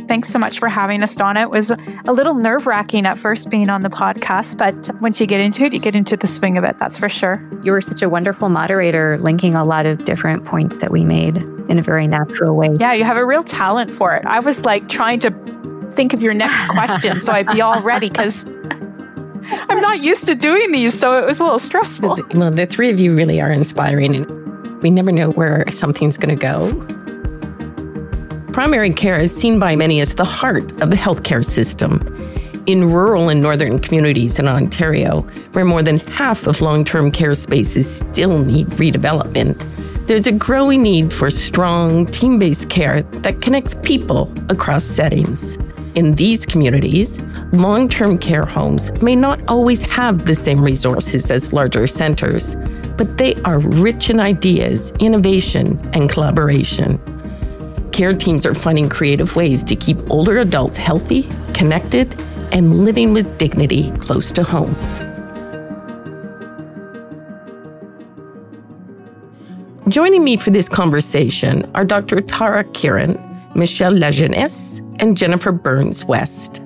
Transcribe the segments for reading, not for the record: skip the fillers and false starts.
Thanks so much for having us, Donna. It was a little nerve-wracking at first being on the podcast, but once you get into it, you get into the swing of it, that's for sure. You were such a wonderful moderator, linking a lot of different points that we made in a very natural way. Yeah, you have a real talent for it. I was like trying to think of your next question so I'd be all ready, because I'm not used to doing these, so it was a little stressful. Well, the three of you really are inspiring, and we never know where something's going to go. Primary care is seen by many as the heart of the healthcare system. In rural and northern communities in Ontario, where more than half of long-term care spaces still need redevelopment, there's a growing need for strong, team-based care that connects people across settings. In these communities, long-term care homes may not always have the same resources as larger centers, but they are rich in ideas, innovation, and collaboration. Care teams are finding creative ways to keep older adults healthy, connected, and living with dignity close to home. Joining me for this conversation are Dr. Tara Kiran, Michelle Lajeunesse, and Jennifer Burns-West.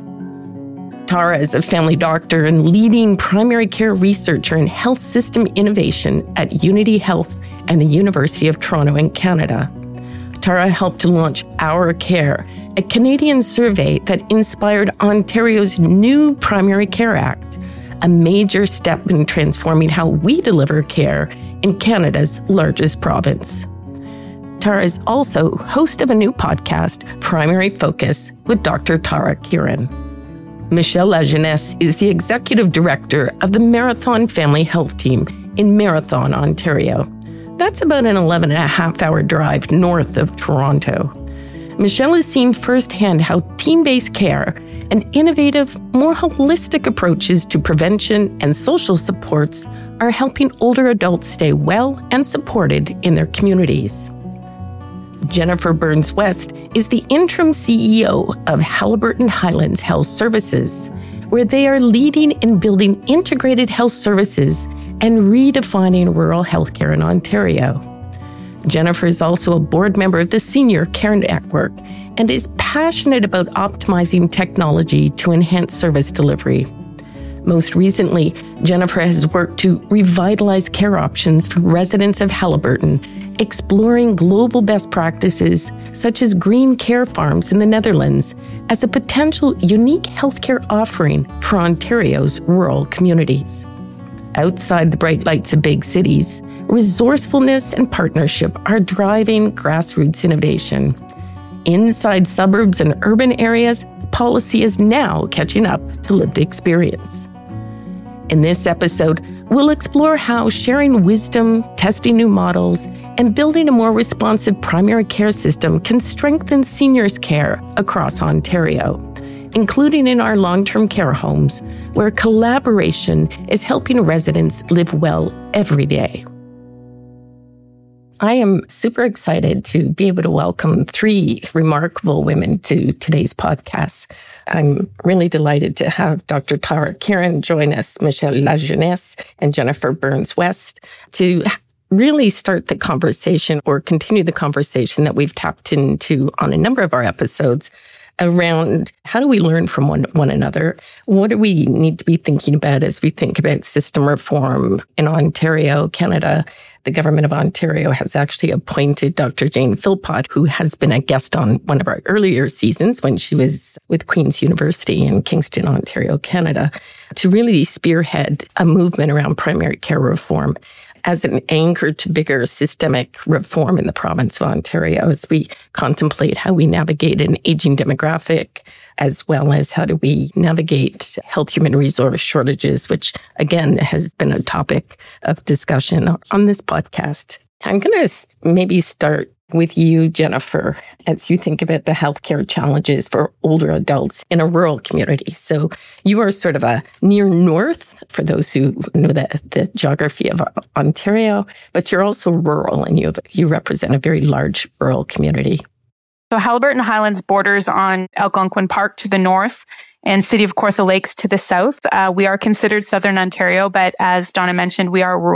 Tara is a family doctor and leading primary care researcher in health system innovation at Unity Health and the University of Toronto in Canada. Tara helped to launch Our Care, a Canadian survey that inspired Ontario's new Primary Care Act, a major step in transforming how we deliver care in Canada's largest province. Tara is also host of a new podcast, Primary Focus, with Dr. Tara Kiran. Michelle Lajeunesse is the executive director of the Marathon Family Health Team in Marathon, Ontario. That's about an 11.5-hour drive north of Toronto. Michelle has seen firsthand how team-based care and innovative, more holistic approaches to prevention and social supports are helping older adults stay well and supported in their communities. Jennifer Burns-West is the interim CEO of Haliburton Highlands Health Services, where they are leading in building integrated health services and redefining rural healthcare in Ontario. Jennifer is also a board member of the Senior Care Network and is passionate about optimizing technology to enhance service delivery. Most recently, Jennifer has worked to revitalize care options for residents of Haliburton, exploring global best practices such as green care farms in the Netherlands as a potential unique healthcare offering for Ontario's rural communities. Outside the bright lights of big cities, resourcefulness and partnership are driving grassroots innovation. Inside suburbs and urban areas, policy is now catching up to lived experience. In this episode, we'll explore how sharing wisdom, testing new models, and building a more responsive primary care system can strengthen seniors' care across Ontario, including in our long-term care homes, where collaboration is helping residents live well every day. I am super excited to be able to welcome three remarkable women to today's podcast. I'm really delighted to have Dr. Tara Kiran join us, Michelle Lajeunesse, and Jennifer Burns-West to really start the conversation or continue the conversation that we've tapped into on a number of our episodes around how do we learn from one another? What do we need to be thinking about as we think about system reform in Ontario, Canada? The government of Ontario has actually appointed Dr. Jane Philpott, who has been a guest on one of our earlier seasons when she was with Queen's University in Kingston, Ontario, Canada, to really spearhead a movement around primary care reform as an anchor to bigger systemic reform in the province of Ontario as we contemplate how we navigate an aging demographic, as well as how do we navigate health human resource shortages, which again has been a topic of discussion on this podcast. I'm going to maybe start with you, Jennifer, as you think about the healthcare challenges for older adults in a rural community. So you are sort of a near north, for those who know the geography of Ontario, but you're also rural and you represent a very large rural community. So Haliburton Highlands borders on Algonquin Park to the north and City of Kawartha Lakes to the south. We are considered Southern Ontario, but as Donna mentioned, we are rural.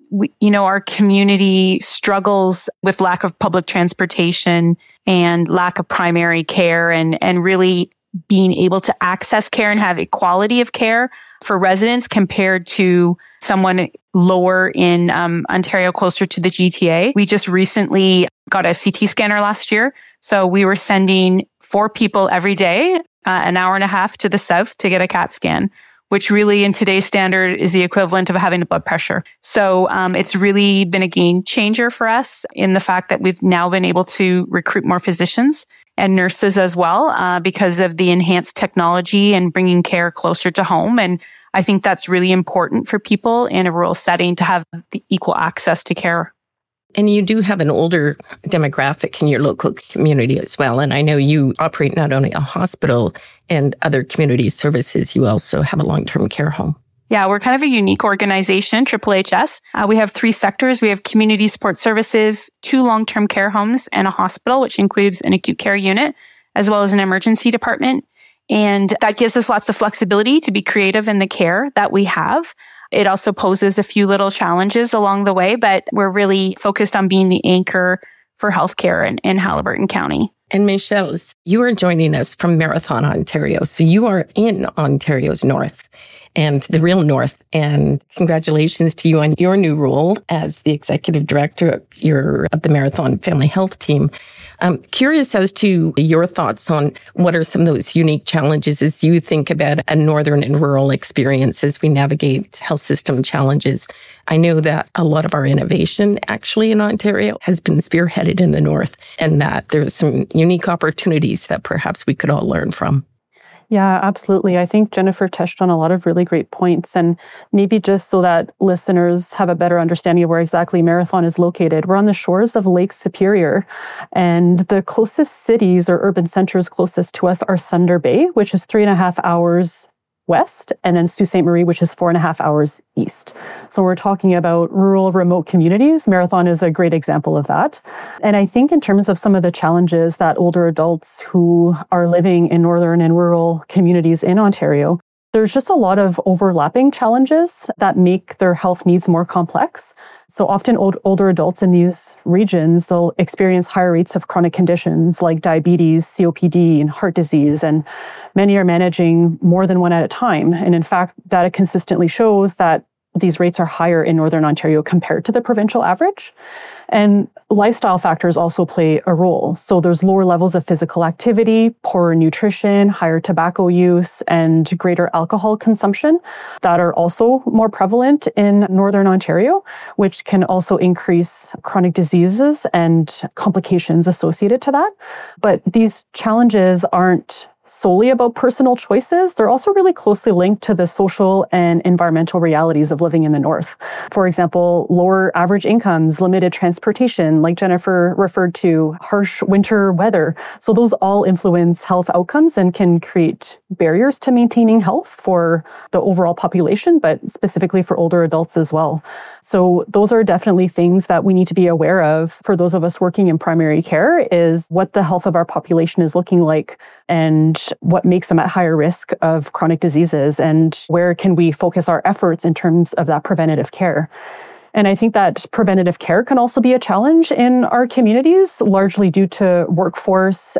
our community struggles with lack of public transportation and lack of primary care and really being able to access care and have equality of care for residents compared to someone lower in Ontario, closer to the GTA. We just recently got a CT scanner last year. So we were sending 4 people every day, an hour and a half to the south to get a CAT scan, which really in today's standard is the equivalent of having a blood pressure. So it's really been a game changer for us in the fact that we've now been able to recruit more physicians and nurses as well because of the enhanced technology and bringing care closer to home. And I think that's really important for people in a rural setting to have the equal access to care. And you do have an older demographic in your local community as well. And I know you operate not only a hospital and other community services, you also have a long-term care home. Yeah, we're kind of a unique organization, HHS. We have 3 sectors. We have community support services, 2 long-term care homes, and a hospital, which includes an acute care unit, as well as an emergency department. And that gives us lots of flexibility to be creative in the care that we have. It also poses a few little challenges along the way, but we're really focused on being the anchor for healthcare in Haliburton County. And Michelle, you are joining us from Marathon, Ontario. So you are in Ontario's north and the real north. And congratulations to you on your new role as the executive director of the Marathon Family Health Team. I'm curious as to your thoughts on what are some of those unique challenges as you think about a northern and rural experience as we navigate health system challenges. I know that a lot of our innovation actually in Ontario has been spearheaded in the north and that there's some unique opportunities that perhaps we could all learn from. Yeah, absolutely. I think Jennifer touched on a lot of really great points. And maybe just so that listeners have a better understanding of where exactly Marathon is located, we're on the shores of Lake Superior. And the closest cities or urban centers closest to us are Thunder Bay, which is 3.5 hours west, and then Sault Ste. Marie, which is 4.5 hours east. So we're talking about rural, remote communities. Marathon is a great example of that. And I think in terms of some of the challenges that older adults who are living in northern and rural communities in Ontario, there's just a lot of overlapping challenges that make their health needs more complex. So often older adults in these regions, they'll experience higher rates of chronic conditions like diabetes, COPD, and heart disease, and many are managing more than one at a time. And in fact, data consistently shows that these rates are higher in Northern Ontario compared to the provincial average. And lifestyle factors also play a role. So there's lower levels of physical activity, poorer nutrition, higher tobacco use, and greater alcohol consumption that are also more prevalent in Northern Ontario, which can also increase chronic diseases and complications associated to that. But these challenges aren't solely about personal choices. They're also really closely linked to the social and environmental realities of living in the north. For example, lower average incomes, limited transportation, like Jennifer referred to, harsh winter weather. So those all influence health outcomes and can create barriers to maintaining health for the overall population, but specifically for older adults as well. So those are definitely things that we need to be aware of for those of us working in primary care, is what the health of our population is looking like and what makes them at higher risk of chronic diseases, and where can we focus our efforts in terms of that preventative care. And I think that preventative care can also be a challenge in our communities, largely due to workforce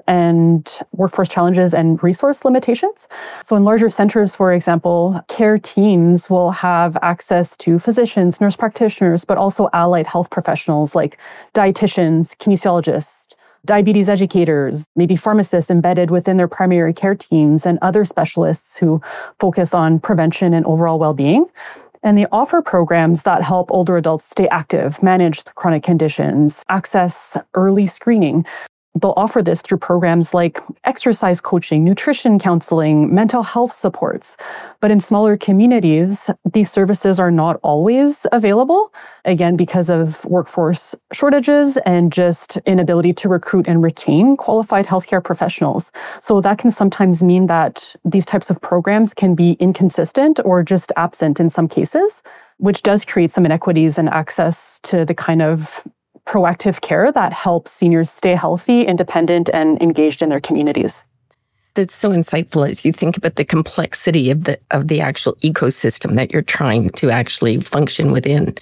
challenges and resource limitations. So in larger centers, for example, care teams will have access to physicians, nurse practitioners, but also allied health professionals like dietitians, kinesiologists, diabetes educators, maybe pharmacists embedded within their primary care teams, and other specialists who focus on prevention and overall well-being. And they offer programs that help older adults stay active, manage chronic conditions, access early screening. They'll offer this through programs like exercise coaching, nutrition counseling, mental health supports. But in smaller communities, these services are not always available, again, because of workforce shortages and just inability to recruit and retain qualified healthcare professionals. So that can sometimes mean that these types of programs can be inconsistent or just absent in some cases, which does create some inequities in access to the kind of proactive care that helps seniors stay healthy, independent, and engaged in their communities. That's so insightful as you think about the complexity of the actual ecosystem that you're trying to actually function within.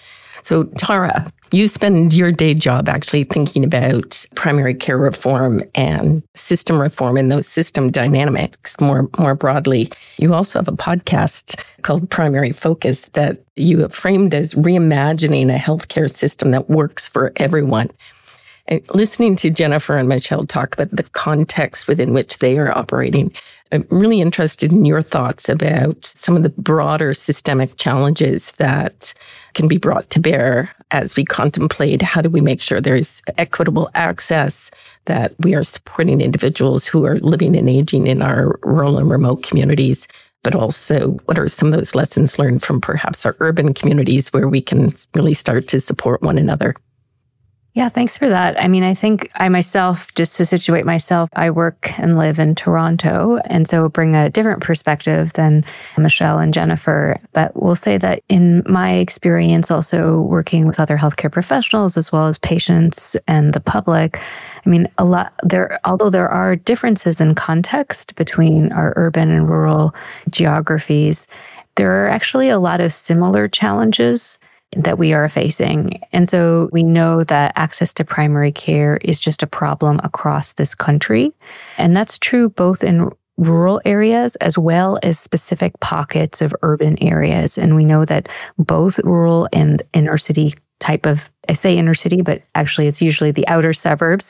So, Tara, you spend your day job actually thinking about primary care reform and system reform and those system dynamics more broadly. You also have a podcast called Primary Focus that you have framed as reimagining a healthcare system that works for everyone. And listening to Jennifer and Michelle talk about the context within which they are operating, I'm really interested in your thoughts about some of the broader systemic challenges that can be brought to bear as we contemplate how do we make sure there's equitable access, that we are supporting individuals who are living and aging in our rural and remote communities, but also what are some of those lessons learned from perhaps our urban communities where we can really start to support one another. Yeah, thanks for that. I mean, I think I myself, just to situate myself, I work and live in Toronto, and so bring a different perspective than Michelle and Jennifer. But we'll say that in my experience, also working with other healthcare professionals as well as patients and the public, I mean, although there are differences in context between our urban and rural geographies, there are actually a lot of similar challenges that we are facing. And so we know that access to primary care is just a problem across this country. And that's true both in rural areas as well as specific pockets of urban areas. And we know that both rural and inner city type of, I say inner city, but actually it's usually the outer suburbs.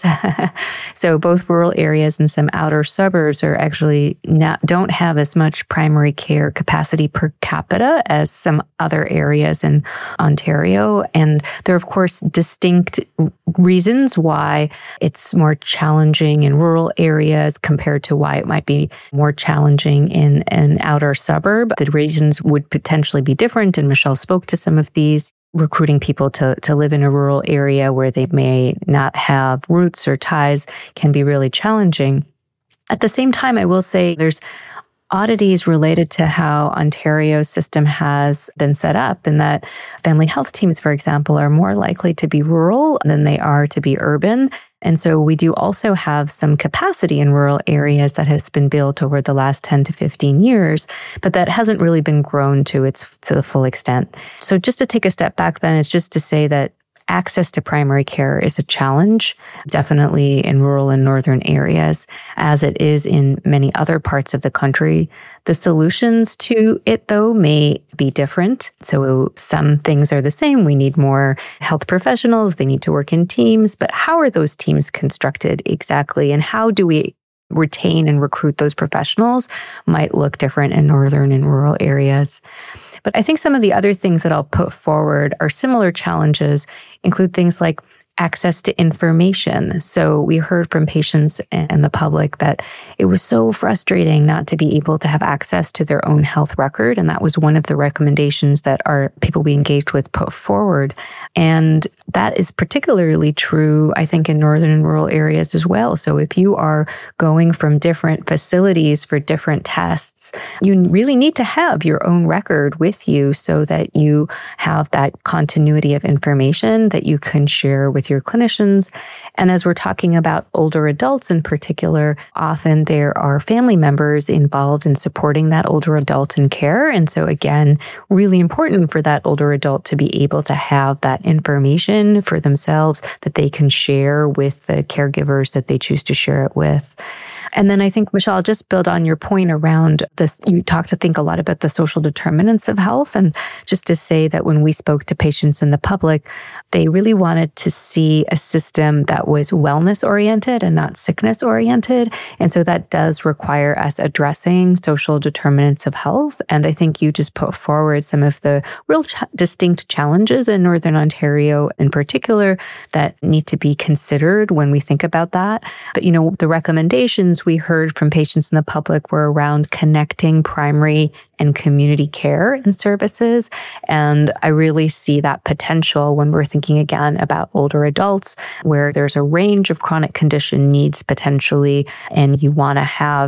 So both rural areas and some outer suburbs are actually don't have as much primary care capacity per capita as some other areas in Ontario. And there are, of course, distinct reasons why it's more challenging in rural areas compared to why it might be more challenging in an outer suburb. The reasons would potentially be different, and Michelle spoke to some of these. Recruiting people to live in a rural area where they may not have roots or ties can be really challenging. At the same time, I will say there's oddities related to how Ontario's system has been set up, in that family health teams, for example, are more likely to be rural than they are to be urban. And so we do also have some capacity in rural areas that has been built over the last 10 to 15 years, but that hasn't really been grown to the full extent. So just to take a step back then is just to say that access to primary care is a challenge, definitely in rural and northern areas, as it is in many other parts of the country. The solutions to it, though, may be different. So some things are the same. We need more health professionals. They need to work in teams. But how are those teams constructed exactly? And how do we retain and recruit those professionals might look different in northern and rural areas. But I think some of the other things that I'll put forward are similar challenges, include things like access to information. So we heard from patients and the public that it was so frustrating not to be able to have access to their own health record. And that was one of the recommendations that our people we engaged with put forward. And that is particularly true, I think, in northern and rural areas as well. So if you are going from different facilities for different tests, you really need to have your own record with you so that you have that continuity of information that you can share with your clinicians. And as we're talking about older adults in particular, often there are family members involved in supporting that older adult in care. And so again, really important for that older adult to be able to have that information for themselves that they can share with the caregivers that they choose to share it with. And then I think, Michelle, I'll just build on your point around this. You talked, I think, a lot about the social determinants of health. And just to say that when we spoke to patients and the public, they really wanted to see a system that was wellness-oriented and not sickness-oriented. And so that does require us addressing social determinants of health. And I think you just put forward some of the real distinct challenges in Northern Ontario in particular that need to be considered when we think about that. But, you know, the recommendations we heard from patients in the public were around connecting primary and community care and services. And I really see that potential when we're thinking again about older adults, where there's a range of chronic condition needs potentially, and you want to have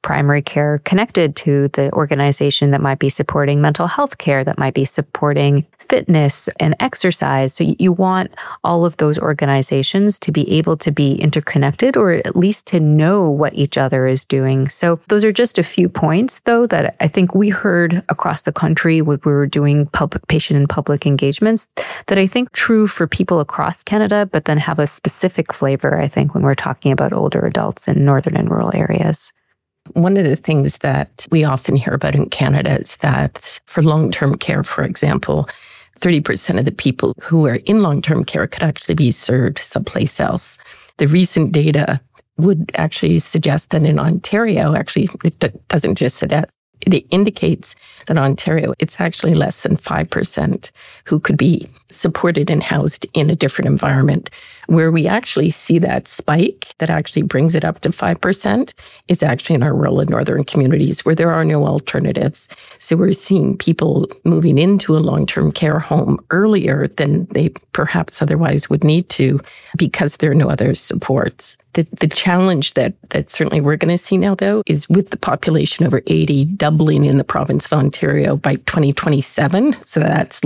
primary care connected to the organization that might be supporting mental health care, that might be supporting fitness and exercise. So you want all of those organizations to be able to be interconnected, or at least to know what each other is doing. So those are just a few points, though, that I think we heard across the country when we were doing patient and public engagements, that I think true for people across Canada, but then have a specific flavor, I think, when we're talking about older adults in northern and rural areas. One of the things that we often hear about in Canada is that for long-term care, for example, 30% of the people who are in long-term care could actually be served someplace else. The recent data would actually suggest that in Ontario, actually, it doesn't just suggest, it indicates that Ontario, it's actually less than 5% who could be supported and housed in a different environment. Where we actually see that spike that actually brings it up to 5% is actually in our rural and northern communities where there are no alternatives. So we're seeing people moving into a long-term care home earlier than they perhaps otherwise would need to because there are no other supports. The challenge that certainly we're going to see now, though, is with the population over 80 doubling in the province of Ontario by 2027. So that's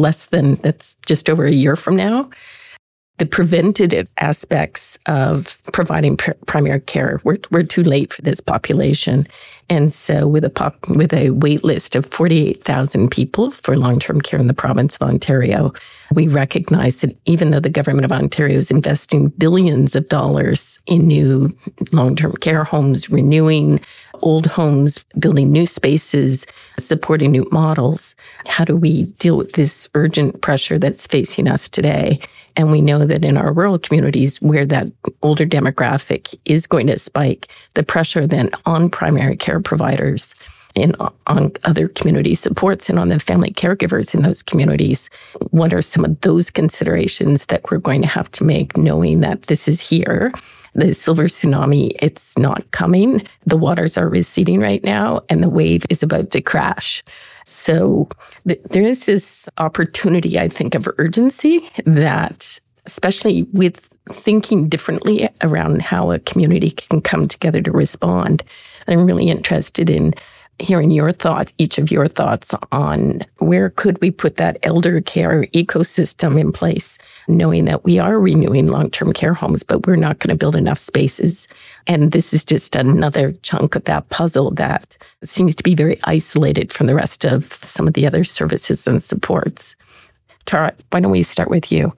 just over a year from now. The preventative aspects of providing primary care, we're too late for this population. And so with a wait list of 48,000 people for long-term care in the province of Ontario, we recognize that even though the government of Ontario is investing billions of dollars in new long-term care homes, renewing old homes, building new spaces, supporting new models, how do we deal with this urgent pressure that's facing us today? And we know that in our rural communities where that older demographic is going to spike, the pressure then on primary care providers and on other community supports and on the family caregivers in those communities. What are some of those considerations that we're going to have to make, knowing that this is here? The silver tsunami, it's not coming. The waters are receding right now, and the wave is about to crash. So there is this opportunity, I think, of urgency that, especially with thinking differently around how a community can come together to respond, I'm really interested in hearing your thoughts, each of your thoughts on where could we put that elder care ecosystem in place, knowing that we are renewing long-term care homes, but we're not going to build enough spaces. And this is just another chunk of that puzzle that seems to be very isolated from the rest of some of the other services and supports. Tara, why don't we start with you?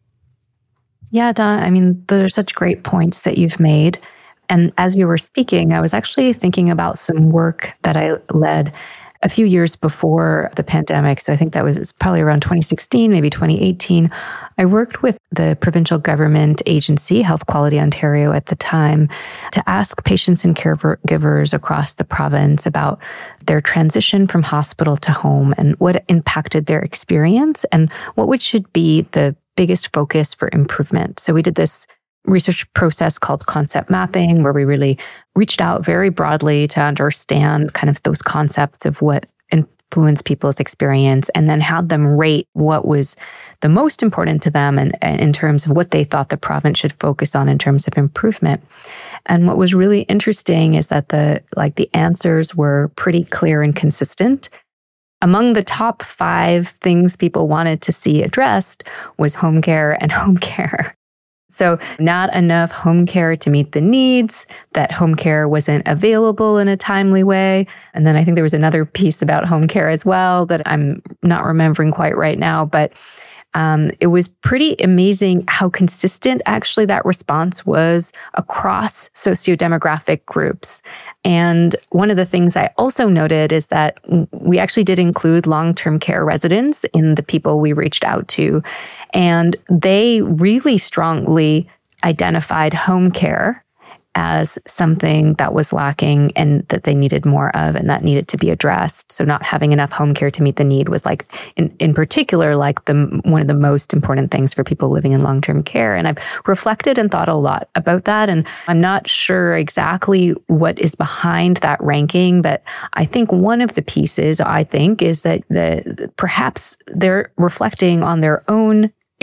Yeah, Donna, I mean, those are such great points that you've made. And as you were speaking, I was actually thinking about some work that I led a few years before the pandemic. So I think that was probably around 2016, maybe 2018. I worked with the provincial government agency, Health Quality Ontario at the time, to ask patients and caregivers across the province about their transition from hospital to home and what impacted their experience and what should be the biggest focus for improvement. So we did this research process called concept mapping, where we really reached out very broadly to understand kind of those concepts of what influenced people's experience, and then had them rate what was the most important to them and in terms of what they thought the province should focus on in terms of improvement. And what was really interesting is that the answers were pretty clear and consistent. Among the top 5 things people wanted to see addressed was home care and home care. So not enough home care to meet the needs, that home care wasn't available in a timely way. And then I think there was another piece about home care as well that I'm not remembering quite right now, but it was pretty amazing how consistent actually that response was across sociodemographic groups. And one of the things I also noted is that we actually did include long-term care residents in the people we reached out to. And they really strongly identified home care as something that was lacking and that they needed more of and that needed to be addressed. So not having enough home care to meet the need was in particular, one of the most important things for people living in long-term care. And I've reflected and thought a lot about that. And I'm not sure exactly what is behind that ranking, but I think one of the pieces, is that perhaps they're reflecting on their own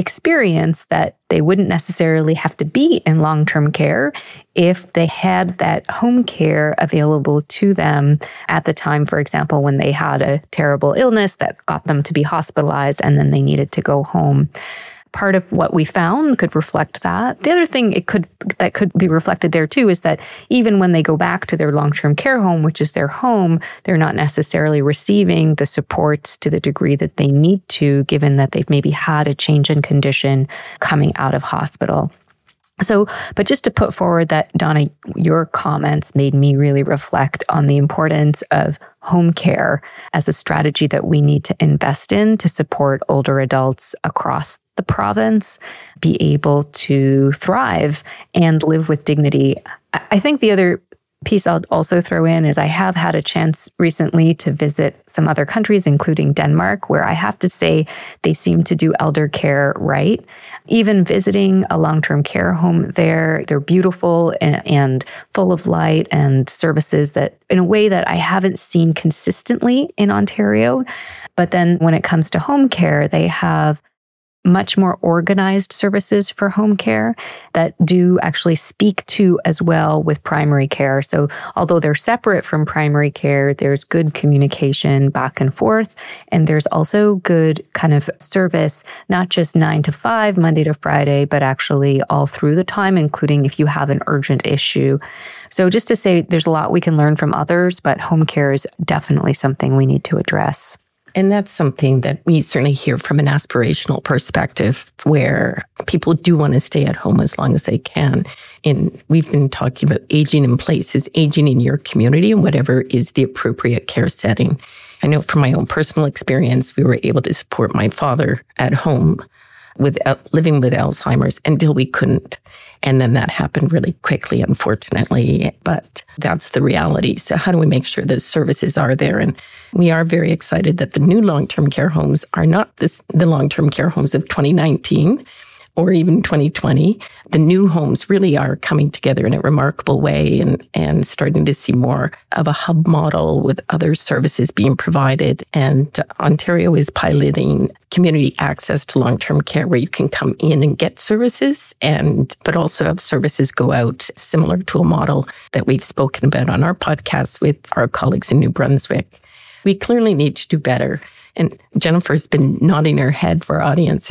experience that they wouldn't necessarily have to be in long-term care if they had that home care available to them at the time, for example, when they had a terrible illness that got them to be hospitalized and then they needed to go home. Part of what we found could reflect that. The other thing that could be reflected there too is that even when they go back to their long-term care home, which is their home, they're not necessarily receiving the supports to the degree that they need to, given that they've maybe had a change in condition coming out of hospital. So, but just to put forward that, Donna, your comments made me really reflect on the importance of home care as a strategy that we need to invest in to support older adults across the province be able to thrive and live with dignity. I think the other piece I'll also throw in is I have had a chance recently to visit some other countries, including Denmark, where I have to say they seem to do elder care right. Even visiting a long-term care home there, they're beautiful and full of light and services that in a way that I haven't seen consistently in Ontario. But then when it comes to home care, they have much more organized services for home care that do actually speak to as well with primary care. So although they're separate from primary care, there's good communication back and forth. And there's also good kind of service, not just 9 to 5, Monday to Friday, but actually all through the time, including if you have an urgent issue. So just to say, there's a lot we can learn from others, but home care is definitely something we need to address. And that's something that we certainly hear from an aspirational perspective where people do want to stay at home as long as they can. And we've been talking about aging in place is aging in your community and whatever is the appropriate care setting. I know from my own personal experience, we were able to support my father at home with living with Alzheimer's until we couldn't. And then that happened really quickly, unfortunately. But that's the reality. So how do we make sure those services are there? And we are very excited that the new long-term care homes are not the long-term care homes of 2019 or even 2020. The new homes really are coming together in a remarkable way and starting to see more of a hub model with other services being provided. And Ontario is piloting community access to long-term care where you can come in and get services but also have services go out, similar to a model that we've spoken about on our podcast with our colleagues in New Brunswick. We clearly need to do better. And Jennifer's been nodding her head for our audience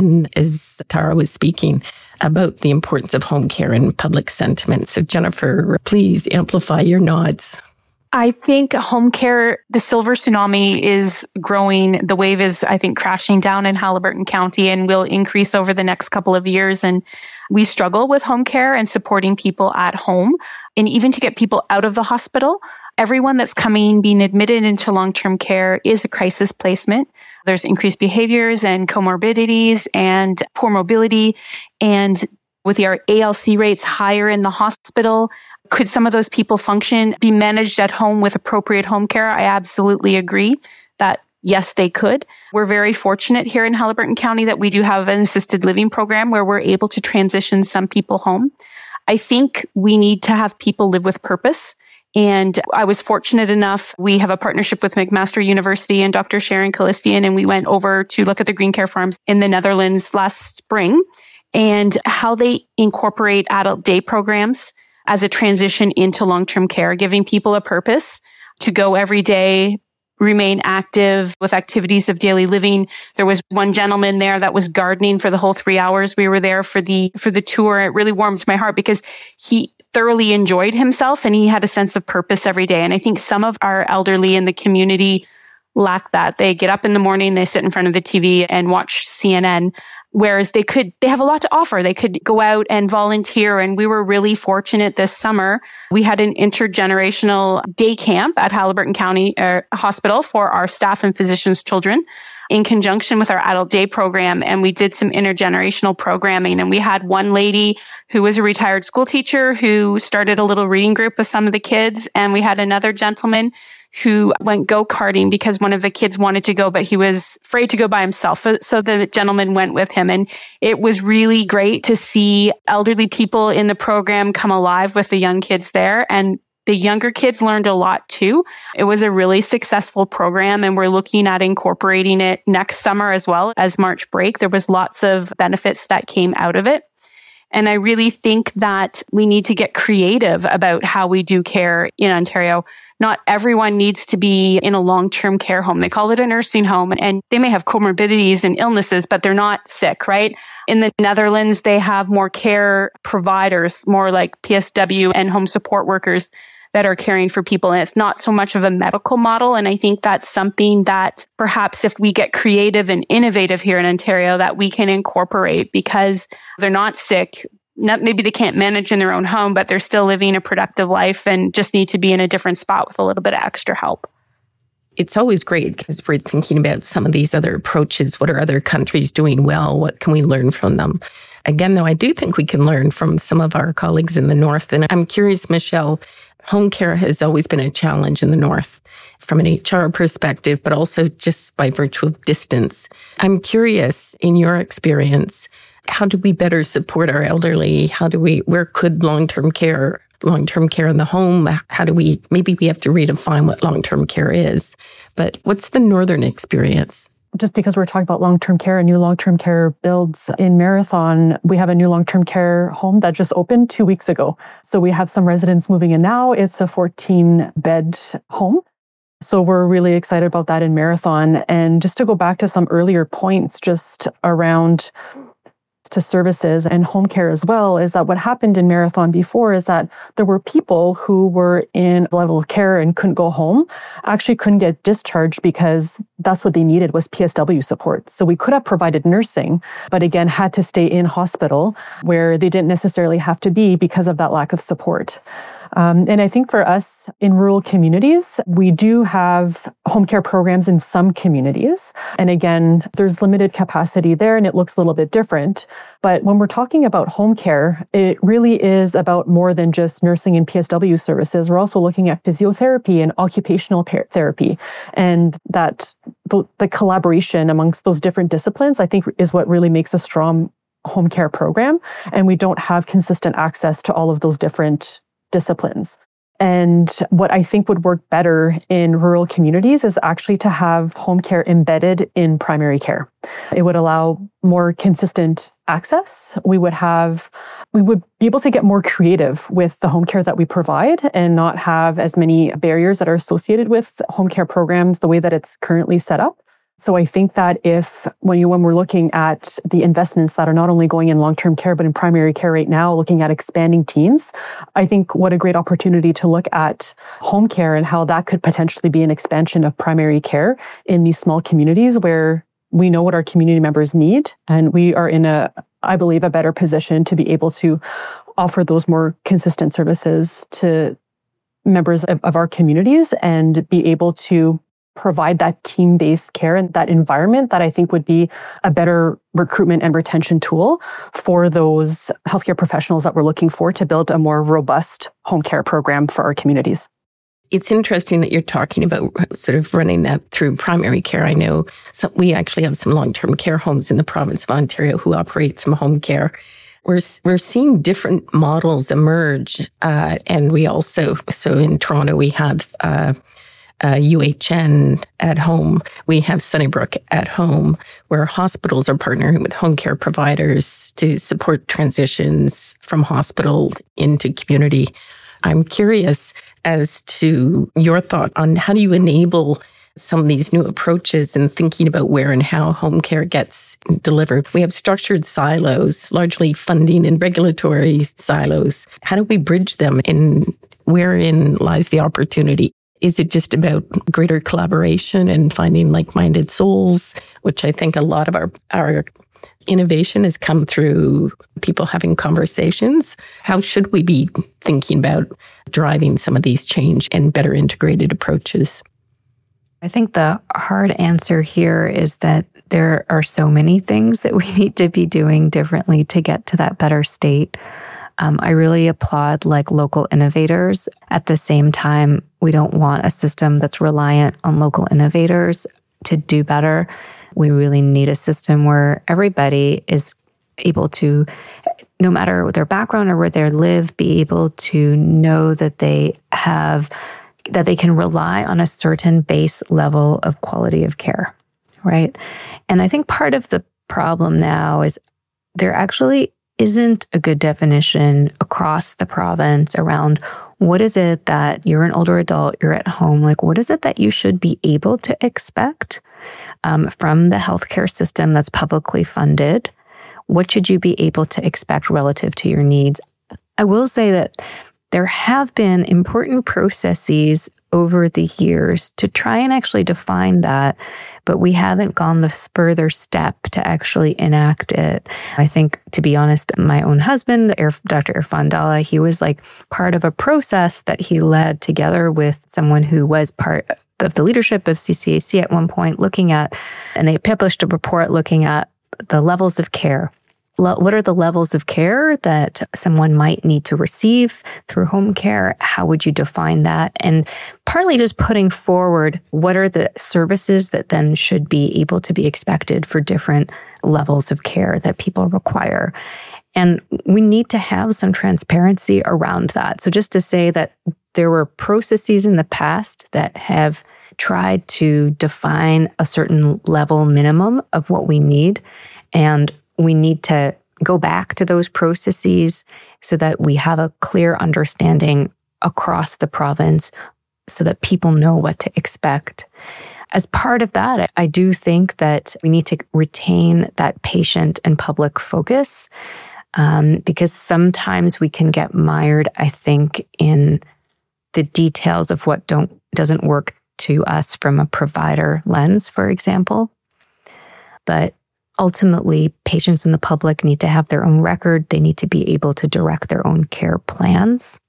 as Tara was speaking about the importance of home care and public sentiment. So Jennifer, please amplify your nods. I think home care, the silver tsunami is growing. The wave is, I think, crashing down in Haliburton County and will increase over the next couple of years. And we struggle with home care and supporting people at home and even to get people out of the hospital. Everyone that's being admitted into long-term care is a crisis placement. There's increased behaviors and comorbidities and poor mobility. And with our ALC rates higher in the hospital, could some of those people be managed at home with appropriate home care? I absolutely agree that yes, they could. We're very fortunate here in Haliburton County that we do have an assisted living program where we're able to transition some people home. I think we need to have people live with purpose. And I was fortunate enough, we have a partnership with McMaster University and Dr. Sharon Kalistian, and we went over to look at the Green Care Farms in the Netherlands last spring and how they incorporate adult day programs as a transition into long-term care, giving people a purpose to go every day, remain active with activities of daily living. There was one gentleman there that was gardening for the whole 3 hours we were there for the tour. It really warms my heart because he thoroughly enjoyed himself and he had a sense of purpose every day. And I think some of our elderly in the community lack that. They get up in the morning, they sit in front of the TV and watch CNN. Whereas they have a lot to offer. They could go out and volunteer. And we were really fortunate this summer. We had an intergenerational day camp at Haliburton County Hospital for our staff and physicians' children in conjunction with our adult day program. And we did some intergenerational programming. And we had one lady who was a retired school teacher who started a little reading group with some of the kids. And we had another gentleman who went go-karting because one of the kids wanted to go, but he was afraid to go by himself. So the gentleman went with him. And it was really great to see elderly people in the program come alive with the young kids there and The younger kids learned a lot too. It was a really successful program, and we're looking at incorporating it next summer as well as March break. There was lots of benefits that came out of it. And I really think that we need to get creative about how we do care in Ontario. Not everyone needs to be in a long-term care home. They call it a nursing home, and they may have comorbidities and illnesses, but they're not sick, right? In the Netherlands, they have more care providers, more like PSW and home support workers that are caring for people. And it's not so much of a medical model. And I think that's something that perhaps if we get creative and innovative here in Ontario, that we can incorporate, because they're not sick. Maybe they can't manage in their own home, but they're still living a productive life and just need to be in a different spot with a little bit of extra help. It's always great because we're thinking about some of these other approaches. What are other countries doing well? What can we learn from them? Again, though, I do think we can learn from some of our colleagues in the North. And I'm curious, Michelle, home care has always been a challenge in the North from an HR perspective, but also just by virtue of distance. I'm curious, in your experience, how do we better support our elderly? Where could long-term care in the home, maybe we have to redefine what long-term care is, but what's the Northern experience? Just because we're talking about long-term care and new long-term care builds in Marathon, we have a new long-term care home that just opened 2 weeks ago. So we have some residents moving in now. It's a 14-bed home. So we're really excited about that in Marathon. And just to go back to some earlier points just around to services and home care as well, is that what happened in Marathon before is that there were people who were in level of care and couldn't go home, actually couldn't get discharged because that's what they needed was PSW support. So we could have provided nursing, but again, had to stay in hospital where they didn't necessarily have to be because of that lack of support. And I think for us in rural communities, we do have home care programs in some communities. And again, there's limited capacity there and it looks a little bit different. But when we're talking about home care, it really is about more than just nursing and PSW services. We're also looking at physiotherapy and occupational therapy. And that the collaboration amongst those different disciplines, I think, is what really makes a strong home care program. And we don't have consistent access to all of those different disciplines. And what I think would work better in rural communities is actually to have home care embedded in primary care. It would allow more consistent access. We would be able to get more creative with the home care that we provide and not have as many barriers that are associated with home care programs the way that it's currently set up. So I think that when we're looking at the investments that are not only going in long-term care, but in primary care right now, looking at expanding teams, I think what a great opportunity to look at home care and how that could potentially be an expansion of primary care in these small communities where we know what our community members need. And we are in I believe, a better position to be able to offer those more consistent services to members of our communities and be able to provide that team-based care and that environment that I think would be a better recruitment and retention tool for those healthcare professionals that we're looking for to build a more robust home care program for our communities. It's interesting that you're talking about sort of running that through primary care. I know we actually have some long-term care homes in the province of Ontario who operate some home care. We're seeing different models emerge. And we also, so in Toronto, we have UHN at home. We have Sunnybrook at home, where hospitals are partnering with home care providers to support transitions from hospital into community. I'm curious as to your thought on how do you enable some of these new approaches and thinking about where and how home care gets delivered. We have structured silos, largely funding and regulatory silos. How do we bridge them, and wherein lies the opportunity? Is it just about greater collaboration and finding like-minded souls, which I think a lot of our innovation has come through people having conversations? How should we be thinking about driving some of these change and better integrated approaches? I think the hard answer here is that there are so many things that we need to be doing differently to get to that better state. I really applaud local innovators. At the same time, we don't want a system that's reliant on local innovators to do better. We really need a system where everybody is able to no matter their background or where they live, be able to know that they can rely on a certain base level of quality of care, right? And I think part of the problem now is there actually isn't a good definition across the province around what is it that you're an older adult, you're at home, like what is it that you should be able to expect from the healthcare system that's publicly funded? What should you be able to expect relative to your needs? I will say that there have been important processes over the years to try and actually define that, but we haven't gone the further step to actually enact it. I think, to be honest, my own husband, Dr. Irfan Dalla, he was like part of a process that he led together with someone who was part of the leadership of CCAC at one point, looking at, and they published a report looking at the levels of care. What are the levels of care that someone might need to receive through home care? How would you define that? And partly just putting forward what are the services that then should be able to be expected for different levels of care that people require. And we need to have some transparency around that. So just to say that there were processes in the past that have tried to define a certain level minimum of what we need, and we need to go back to those processes so that we have a clear understanding across the province so that people know what to expect. As part of that, I do think that we need to retain that patient and public focus because sometimes we can get mired, I think, in the details of what doesn't work to us from a provider lens, for example. But ultimately, patients and the public need to have their own record. They need to be able to direct their own care plans.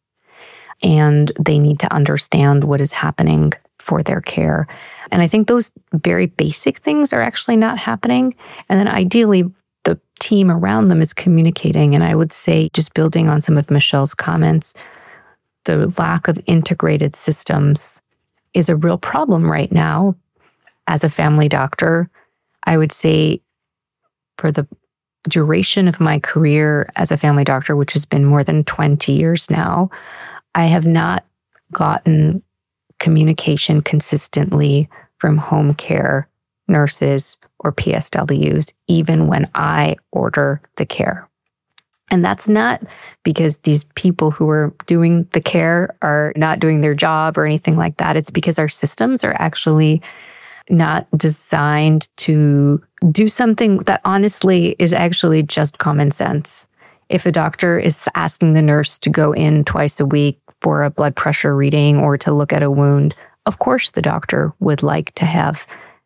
And they need to understand what is happening for their care. And I think those very basic things are actually not happening. And then ideally, the team around them is communicating. And I would say, just building on some of Michelle's comments, the lack of integrated systems is a real problem right now. As a family doctor, I would say, for the duration of my career as a family doctor, which has been more than 20 years now, I have not gotten communication consistently from home care nurses or PSWs, even when I order the care. And that's not because these people who are doing the care are not doing their job or anything like that. It's because our systems are actually not designed to do something that honestly is actually just common sense. If a doctor is asking the nurse to go in twice a week for a blood pressure reading or to look at a wound, of course the doctor would like to have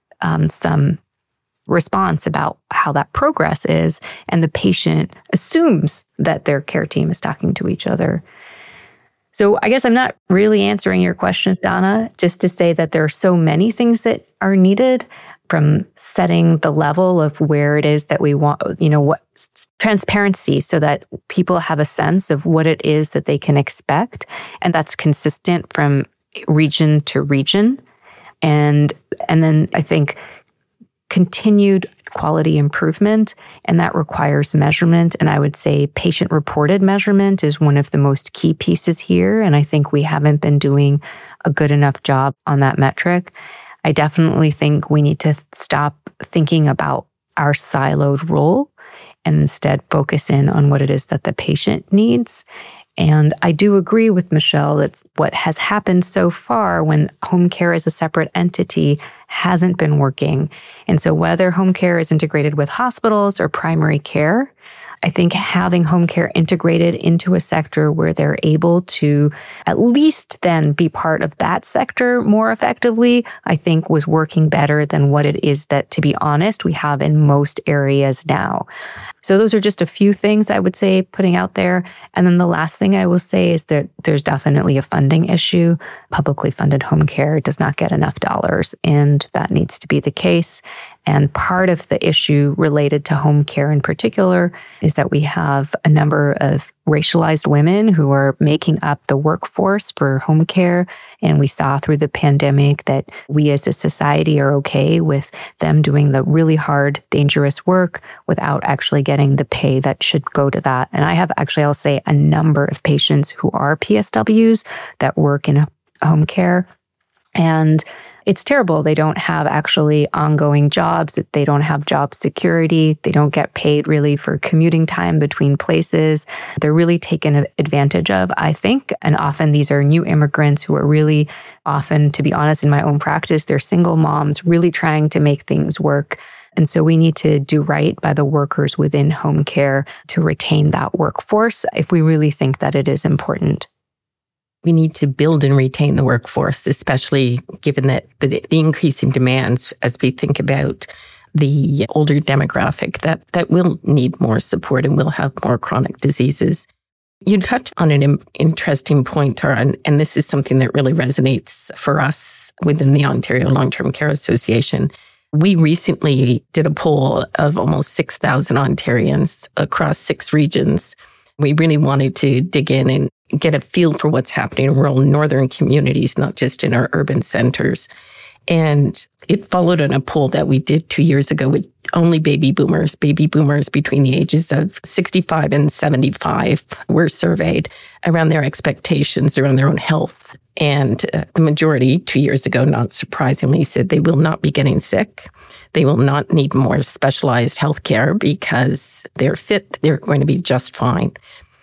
some response about how that progress is, and the patient assumes that their care team is talking to each other. So I guess I'm not really answering your question, Donna, just to say that there are so many things that are needed, from setting the level of where it is that we want, what transparency, so that people have a sense of what it is that they can expect. And that's consistent from region to region. And then I think continued quality improvement, and that requires measurement. And I would say patient-reported measurement is one of the most key pieces here. And I think we haven't been doing a good enough job on that metric. I definitely think we need to stop thinking about our siloed role and instead focus in on what it is that the patient needs. And I do agree with Michelle that what has happened so far when home care as a separate entity hasn't been working. And so whether home care is integrated with hospitals or primary care, I think having home care integrated into a sector where they're able to at least then be part of that sector more effectively, I think was working better than what it is that, to be honest, we have in most areas now. So those are just a few things I would say putting out there. And then the last thing I will say is that there's definitely a funding issue. Publicly funded home care does not get enough dollars, and that needs to be the case. And part of the issue related to home care in particular is that we have a number of racialized women who are making up the workforce for home care. And we saw through the pandemic that we as a society are okay with them doing the really hard, dangerous work without actually getting the pay that should go to that. And I have actually, I'll say, a number of patients who are PSWs that work in home care. And it's terrible. They don't have actually ongoing jobs. They don't have job security. They don't get paid really for commuting time between places. They're really taken advantage of, I think. And often these are new immigrants who are really often, to be honest, in my own practice, they're single moms really trying to make things work. And so we need to do right by the workers within home care to retain that workforce if we really think that it is important. We need to build and retain the workforce, especially given that the increasing demands as we think about the older demographic that will need more support and will have more chronic diseases. You touch on an interesting point, Tara, and this is something that really resonates for us within the Ontario Long-Term Care Association. We recently did a poll of almost 6,000 Ontarians across 6 regions. We really wanted to dig in and get a feel for what's happening in rural northern communities, not just in our urban centers. And it followed on a poll that we did 2 years ago with only baby boomers between the ages of 65 and 75 were surveyed around their expectations around their own health. And the majority 2 years ago, not surprisingly, said they will not be getting sick. They will not need more specialized health care because they're fit. They're going to be just fine.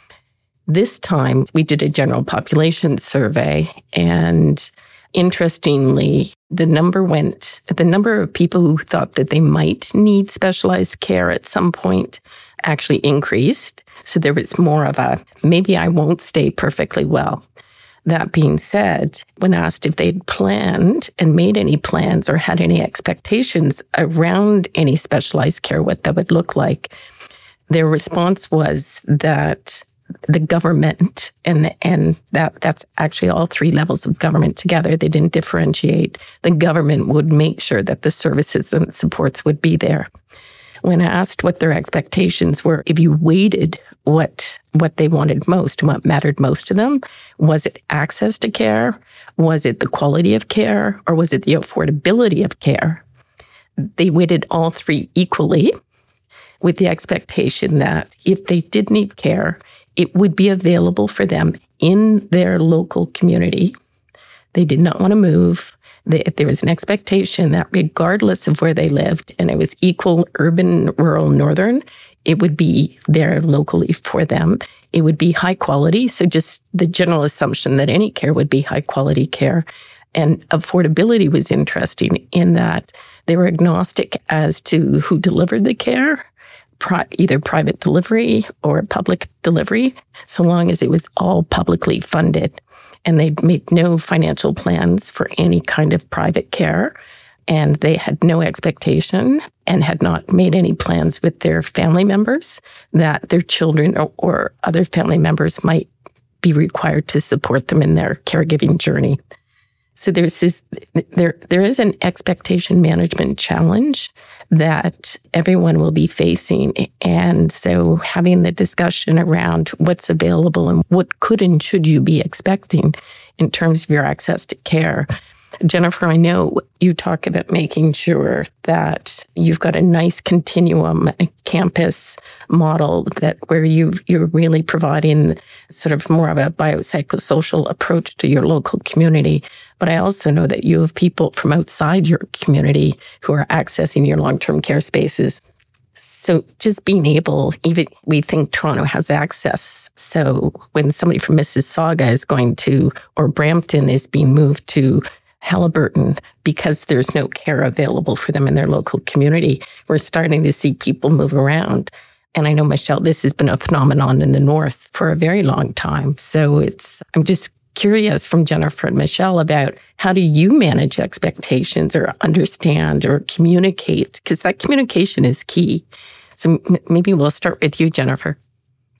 This time, we did a general population survey, and interestingly, the number of people who thought that they might need specialized care at some point actually increased. So there was more of a, maybe I won't stay perfectly well. That being said, when asked if they'd planned and made any plans or had any expectations around any specialized care, what that would look like, their response was that the government, and that's actually all 3 levels of government together. They didn't differentiate. The government would make sure that the services and supports would be there. When asked what their expectations were, if you weighted what they wanted most and what mattered most to them, was it access to care? Was it the quality of care? Or was it the affordability of care? They weighted all 3 equally with the expectation that if they did need care, it would be available for them in their local community. They did not want to move. There was an expectation that regardless of where they lived, and it was equal urban, rural, northern, it would be there locally for them. It would be high quality. So just the general assumption that any care would be high quality care. And affordability was interesting in that they were agnostic as to who delivered the care, either private delivery or public delivery, so long as it was all publicly funded. And they made no financial plans for any kind of private care. And they had no expectation and had not made any plans with their family members that their children or other family members might be required to support them in their caregiving journey. So there is an expectation management challenge that everyone will be facing. And so having the discussion around what's available and what could and should you be expecting in terms of your access to care. Jennifer, I know you talk about making sure that you've got a nice continuum, a campus model where you're really providing sort of more of a biopsychosocial approach to your local community. But I also know that you have people from outside your community who are accessing your long-term care spaces. So just being able, even we think Toronto has access. So when somebody from Mississauga is going to, or Brampton is being moved to Haliburton because there's no care available for them in their local community, we're starting to see people move around. And I know, Michelle, this has been a phenomenon in the North for a very long time. So I'm just curious from Jennifer and Michelle about how do you manage expectations or understand or communicate? Because that communication is key. So maybe we'll start with you, Jennifer.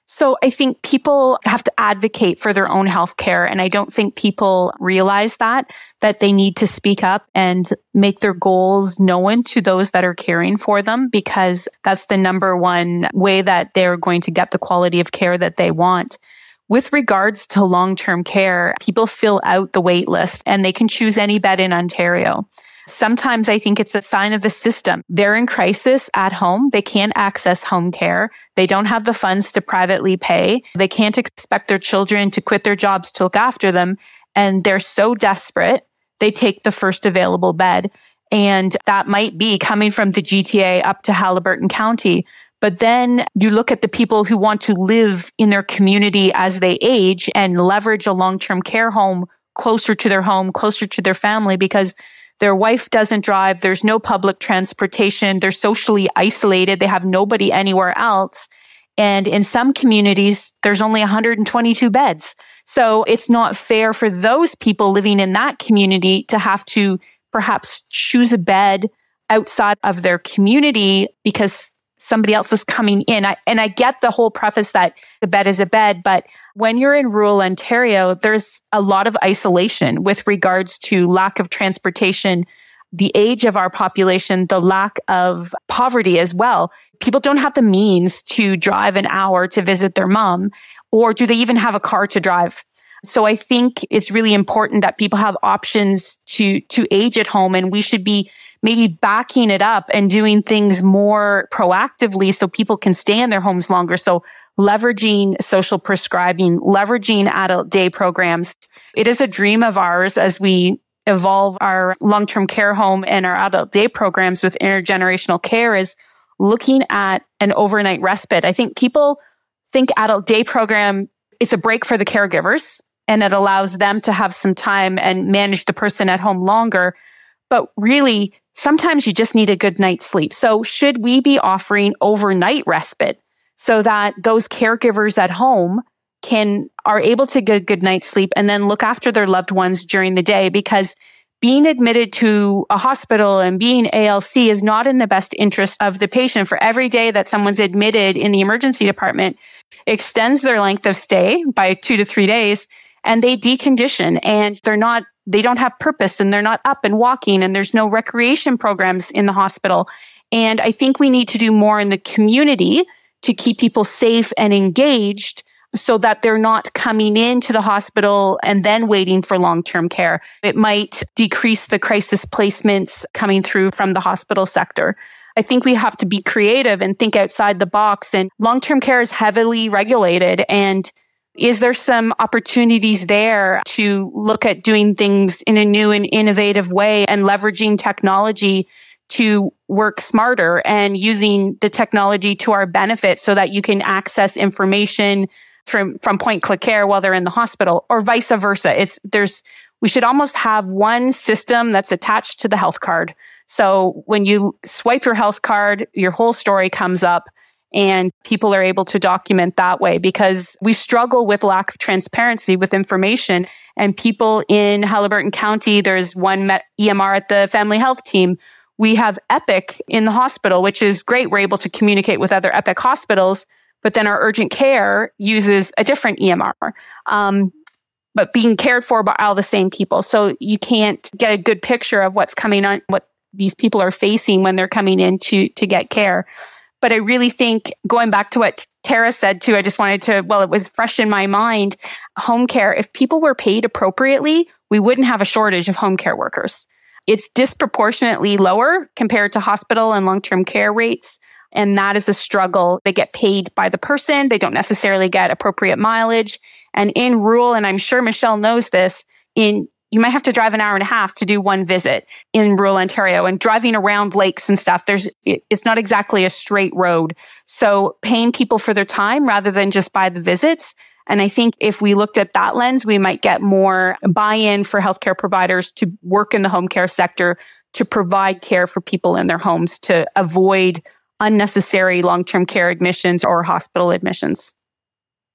So I think people have to advocate for their own healthcare. And I don't think people realize that they need to speak up and make their goals known to those that are caring for them, because that's the number one way that they're going to get the quality of care that they want. With regards to long-term care, people fill out the wait list and they can choose any bed in Ontario. Sometimes I think it's a sign of the system. They're in crisis at home. They can't access home care. They don't have the funds to privately pay. They can't expect their children to quit their jobs to look after them. And they're so desperate, they take the first available bed. And that might be coming from the GTA up to Haliburton County. But then you look at the people who want to live in their community as they age and leverage a long-term care home closer to their home, closer to their family, because their wife doesn't drive. There's no public transportation. They're socially isolated. They have nobody anywhere else. And in some communities, there's only 122 beds. So it's not fair for those people living in that community to have to perhaps choose a bed outside of their community because somebody else is coming in. I get the whole preface that the bed is a bed, but when you're in rural Ontario, there's a lot of isolation with regards to lack of transportation, the age of our population, the lack of poverty as well. People don't have the means to drive an hour to visit their mom, or do they even have a car to drive? So I think it's really important that people have options to age at home, and we should be maybe backing it up and doing things more proactively so people can stay in their homes longer. So leveraging social prescribing, leveraging adult day programs. It is a dream of ours as we evolve our long-term care home and our adult day programs with intergenerational care, is looking at an overnight respite. I think people think adult day program, it's a break for the caregivers and it allows them to have some time and manage the person at home longer. But really, sometimes you just need a good night's sleep. So should we be offering overnight respite so that those caregivers at home are able to get a good night's sleep and then look after their loved ones during the day? Because being admitted to a hospital and being ALC is not in the best interest of the patient. For every day that someone's admitted in the emergency department, it extends their length of stay by 2 to 3 days, and they decondition, and they don't have purpose, and they're not up and walking, and there's no recreation programs in the hospital. And I think we need to do more in the community to keep people safe and engaged so that they're not coming into the hospital and then waiting for long-term care. It might decrease the crisis placements coming through from the hospital sector. I think we have to be creative and think outside the box. And long-term care is heavily regulated. And is there some opportunities there to look at doing things in a new and innovative way and leveraging technology to work smarter and using the technology to our benefit so that you can access information from point click care while they're in the hospital, or vice versa? We should almost have one system that's attached to the health card. So when you swipe your health card, your whole story comes up and people are able to document that way, because we struggle with lack of transparency with information. And people in Haliburton County, there's one EMR at the family health team. We have Epic in the hospital, which is great. We're able to communicate with other Epic hospitals, but then our urgent care uses a different EMR, but being cared for by all the same people. So you can't get a good picture of what's coming on, what these people are facing when they're coming in to get care. But I really think, going back to what Tara said too, I just wanted to, it was fresh in my mind, home care. If people were paid appropriately, we wouldn't have a shortage of home care workers. It's disproportionately lower compared to hospital and long-term care rates. And that is a struggle. They get paid by the person. They don't necessarily get appropriate mileage. And in rural, and I'm sure Michelle knows this, you might have to drive an hour and a half to do one visit in rural Ontario, and driving around lakes and stuff. It's not exactly a straight road. So paying people for their time rather than just by the visits. And I think if we looked at that lens, we might get more buy-in for healthcare providers to work in the home care sector to provide care for people in their homes to avoid unnecessary long-term care admissions or hospital admissions.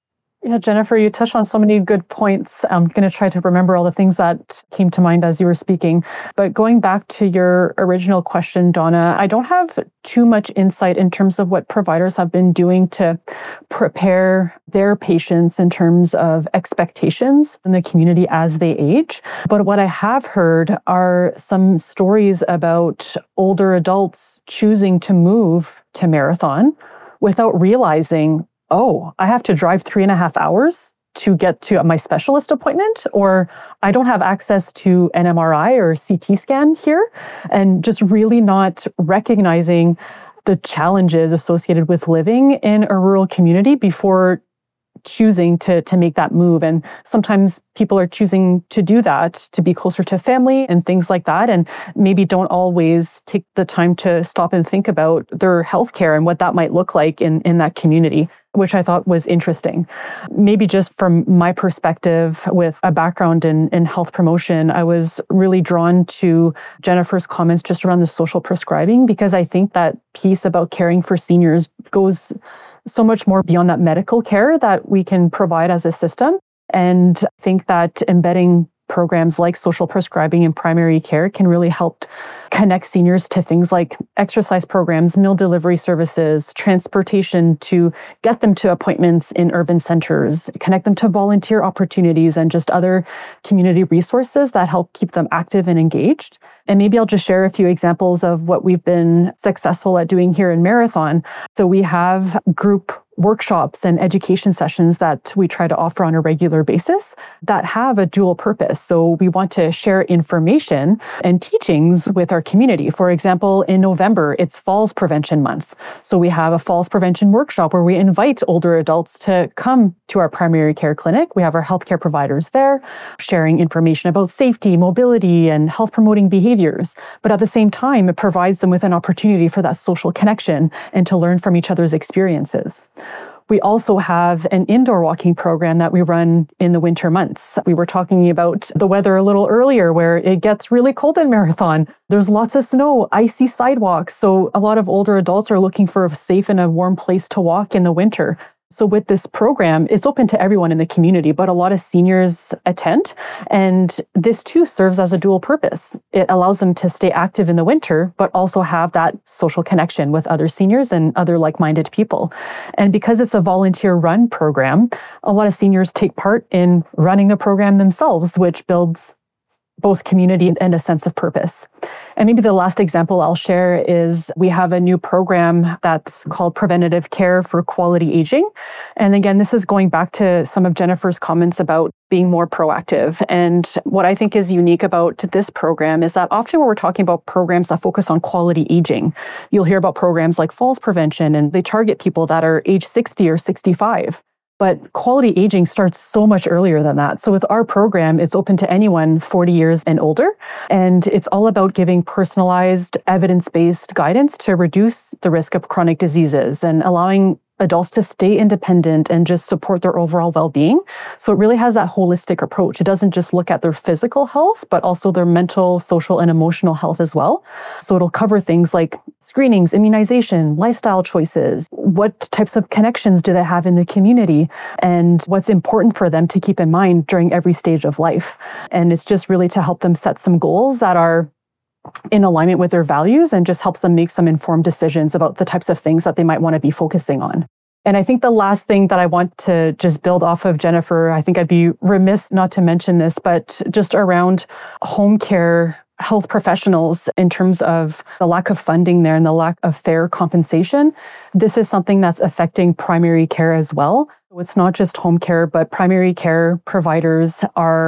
Yeah, Jennifer, you touched on so many good points. I'm going to try to remember all the things that came to mind as you were speaking. But going back to your original question, Donna, I don't have too much insight in terms of what providers have been doing to prepare their patients in terms of expectations in the community as they age. But what I have heard are some stories about older adults choosing to move to Marathon without realizing, oh, I have to drive 3.5 hours to get to my specialist appointment, or I don't have access to an MRI or CT scan here, and just really not recognizing the challenges associated with living in a rural community before choosing to make that move. And sometimes people are choosing to do that to be closer to family and things like that, and maybe don't always take the time to stop and think about their healthcare and what that might look like in that community, which I thought was interesting. Maybe just from my perspective with a background in health promotion, I was really drawn to Jennifer's comments just around the social prescribing, because I think that piece about caring for seniors goes so much more beyond that medical care that we can provide as a system. And I think that embedding programs like social prescribing in primary care can really help connect seniors to things like exercise programs, meal delivery services, transportation to get them to appointments in urban centers, connect them to volunteer opportunities and just other community resources that help keep them active and engaged. And maybe I'll just share a few examples of what we've been successful at doing here in Marathon. So we have group workshops and education sessions that we try to offer on a regular basis that have a dual purpose. So we want to share information and teachings with our community. For example, in November, it's Falls Prevention Month. So we have a falls prevention workshop where we invite older adults to come to our primary care clinic. We have our healthcare providers there sharing information about safety, mobility, and health promoting behaviors. But at the same time, it provides them with an opportunity for that social connection and to learn from each other's experiences. We also have an indoor walking program that we run in the winter months. We were talking about the weather a little earlier where it gets really cold in Marathon. There's lots of snow, icy sidewalks. So a lot of older adults are looking for a safe and a warm place to walk in the winter. So with this program, it's open to everyone in the community, but a lot of seniors attend. And this too serves as a dual purpose. It allows them to stay active in the winter, but also have that social connection with other seniors and other like-minded people. And because it's a volunteer-run program, a lot of seniors take part in running the program themselves, which builds both community and a sense of purpose. And maybe the last example I'll share is we have a new program that's called Preventative Care for Quality Aging. And again, this is going back to some of Jennifer's comments about being more proactive. And what I think is unique about this program is that often when we're talking about programs that focus on quality aging, you'll hear about programs like falls prevention, and they target people that are age 60 or 65. But quality aging starts so much earlier than that. So with our program, it's open to anyone 40 years and older. And it's all about giving personalized, evidence-based guidance to reduce the risk of chronic diseases and allowing adults to stay independent and just support their overall well-being. So it really has that holistic approach. It doesn't just look at their physical health, but also their mental, social, and emotional health as well. So it'll cover things like screenings, immunization, lifestyle choices, what types of connections do they have in the community, and what's important for them to keep in mind during every stage of life. And it's just really to help them set some goals that are in alignment with their values and just helps them make some informed decisions about the types of things that they might want to be focusing on. And I think the last thing that I want to just build off of Jennifer, I think I'd be remiss not to mention this, but just around home care health professionals in terms of the lack of funding there and the lack of fair compensation. This is something that's affecting primary care as well. It's not just home care, but primary care providers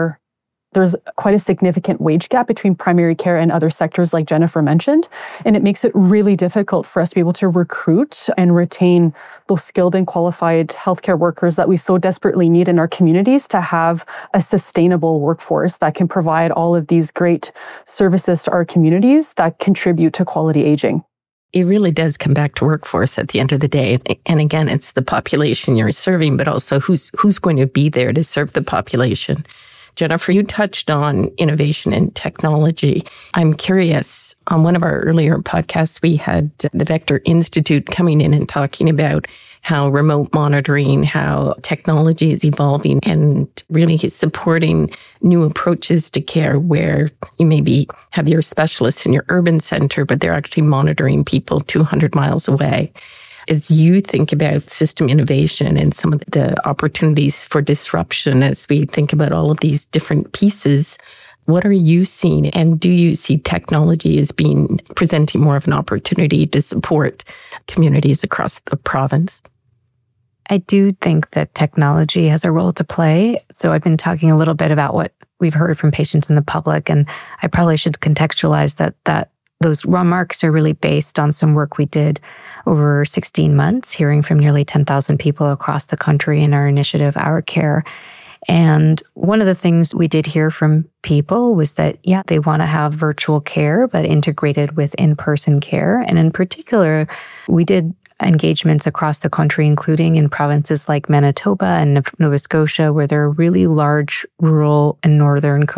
there's quite a significant wage gap between primary care and other sectors like Jennifer mentioned. And it makes it really difficult for us to be able to recruit and retain those skilled and qualified healthcare workers that we so desperately need in our communities to have a sustainable workforce that can provide all of these great services to our communities that contribute to quality aging. It really does come back to workforce at the end of the day. And again, it's the population you're serving, but also who's going to be there to serve the population. Jennifer, you touched on innovation and technology. I'm curious, on one of our earlier podcasts, we had the Vector Institute coming in and talking about how remote monitoring, how technology is evolving and really supporting new approaches to care where you maybe have your specialists in your urban center, but they're actually monitoring people 200 miles away. As you think about system innovation and some of the opportunities for disruption, as we think about all of these different pieces, what are you seeing? And do you see technology as presenting more of an opportunity to support communities across the province? I do think that technology has a role to play. So I've been talking a little bit about what we've heard from patients and the public, and I probably should contextualize that those remarks are really based on some work we did over 16 months, hearing from nearly 10,000 people across the country in our initiative, Our Care. And one of the things we did hear from people was that, they want to have virtual care, but integrated with in-person care. And in particular, we did engagements across the country, including in provinces like Manitoba and Nova Scotia, where there are really large rural and northern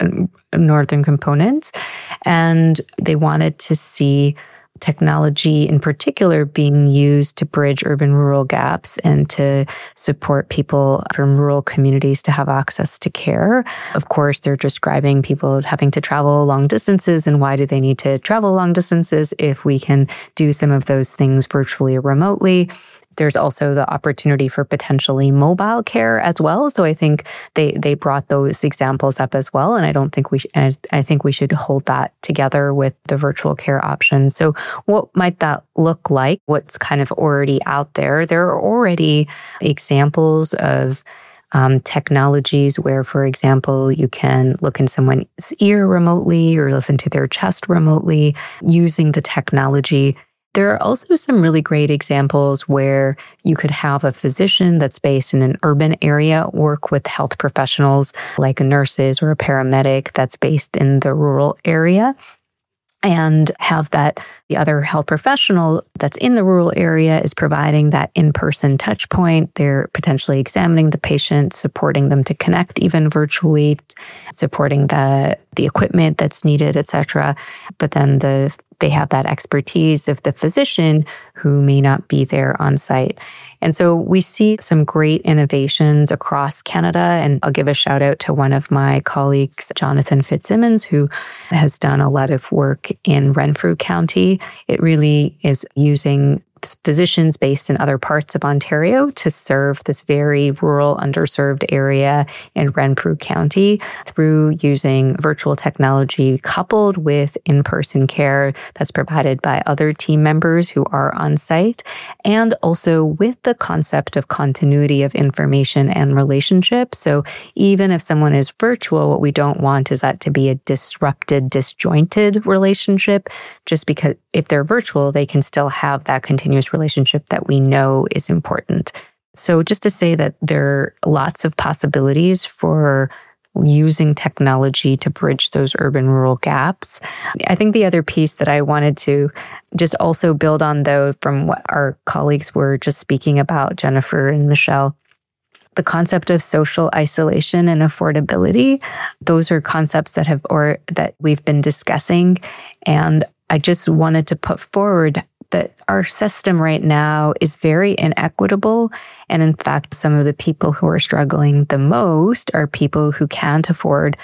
components. And they wanted to see technology in particular being used to bridge urban-rural gaps and to support people from rural communities to have access to care. Of course, they're describing people having to travel long distances, and why do they need to travel long distances if we can do some of those things virtually or remotely? There's also the opportunity for potentially mobile care as well. So I think they brought those examples up as well. And I think we should hold that together with the virtual care option. So what might that look like? What's kind of already out there? There are already examples of technologies where, for example, you can look in someone's ear remotely or listen to their chest remotely using the technology. There are also some really great examples where you could have a physician that's based in an urban area work with health professionals like nurses or a paramedic that's based in the rural area, and have the other health professional that's in the rural area is providing that in-person touch point. They're potentially examining the patient, supporting them to connect even virtually, supporting the equipment that's needed, etc. But then they have that expertise of the physician who may not be there on site. And so we see some great innovations across Canada. And I'll give a shout out to one of my colleagues, Jonathan Fitzsimmons, who has done a lot of work in Renfrew County. It really is using physicians based in other parts of Ontario to serve this very rural, underserved area in Renfrew County through using virtual technology coupled with in-person care that's provided by other team members who are on site, and also with the concept of continuity of information and relationship. So even if someone is virtual, what we don't want is that to be a disrupted, disjointed relationship, just because if they're virtual, they can still have that continuous relationship that we know is important. So just to say that there are lots of possibilities for using technology to bridge those urban-rural gaps. I think the other piece that I wanted to just also build on, though, from what our colleagues were just speaking about, Jennifer and Michelle, the concept of social isolation and affordability, those are concepts that we've been discussing. And I just wanted to put forward that our system right now is very inequitable. And in fact, some of the people who are struggling the most are people who can't afford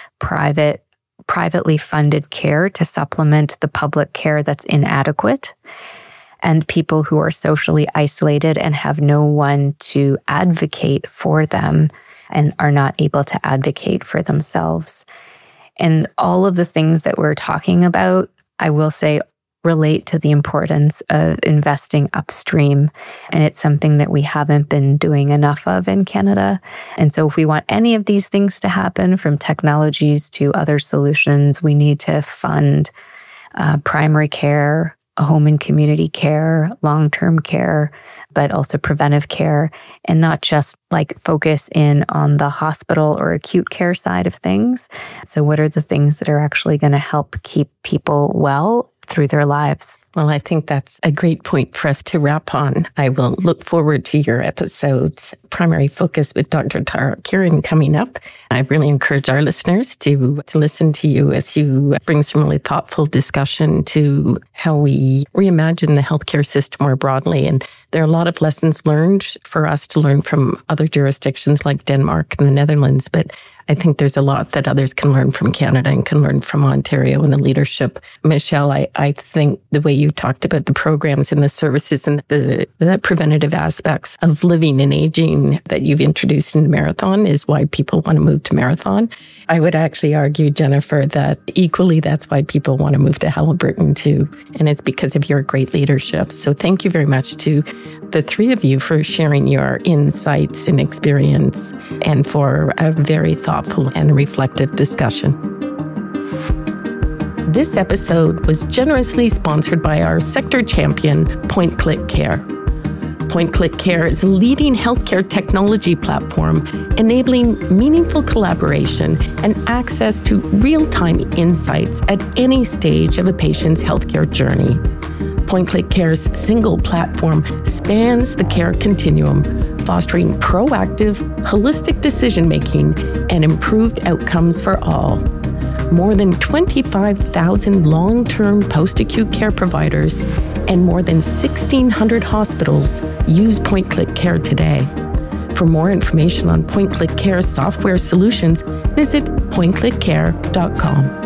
privately funded care to supplement the public care that's inadequate, and people who are socially isolated and have no one to advocate for them and are not able to advocate for themselves. And all of the things that we're talking about, I will say, relate to the importance of investing upstream. And it's something that we haven't been doing enough of in Canada. And so if we want any of these things to happen, from technologies to other solutions, we need to fund primary care, home and community care, long-term care, but also preventive care, and not just focus in on the hospital or acute care side of things. So what are the things that are actually going to help keep people well through their lives? Well, I think that's a great point for us to wrap on. I will look forward to your episode, Primary Focus with Dr. Tara Kieran, coming up. I really encourage our listeners to listen to you as you bring some really thoughtful discussion to how we reimagine the healthcare system more broadly. And there are a lot of lessons learned for us to learn from other jurisdictions like Denmark and the Netherlands, but I think there's a lot that others can learn from Canada and can learn from Ontario and the leadership. Michelle, I think the way you talked about the programs and the services and the preventative aspects of living and aging that you've introduced in Marathon is why people want to move to Marathon. I would actually argue, Jennifer, that equally that's why people want to move to Halliburton too. And it's because of your great leadership. So thank you very much to the three of you for sharing your insights and experience and for a very thoughtful and reflective discussion. This episode was generously sponsored by our sector champion, PointClick Care. PointClick Care is a leading healthcare technology platform enabling meaningful collaboration and access to real-time insights at any stage of a patient's healthcare journey. PointClick Care's single platform spans the care continuum, fostering proactive, holistic decision-making and improved outcomes for all. More than 25,000 long-term post-acute care providers and more than 1,600 hospitals use PointClick Care today. For more information on PointClick Care software solutions, visit pointclickcare.com.